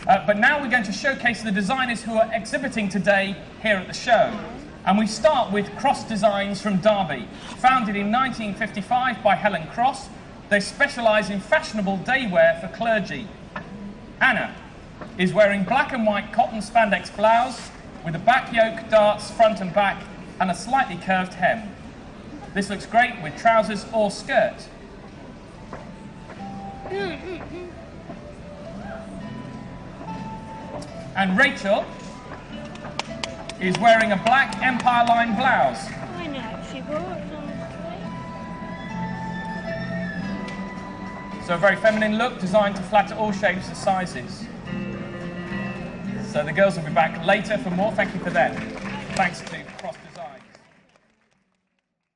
But now we're going to showcase the designers who are exhibiting today here at the show. And we start with Cross Designs from Derby. Founded in 1955 by Helen Cross, they specialise in fashionable day wear for clergy. Anna is wearing black and white cotton spandex blouse with a back yoke, darts, front and back, and a slightly curved hem. This looks great with trousers or skirt. And Rachel is wearing a black Empire line blouse. I know, she bought some. So a very feminine look designed to flatter all shapes and sizes. So the girls will be back later for more. Thank you for them. Thanks to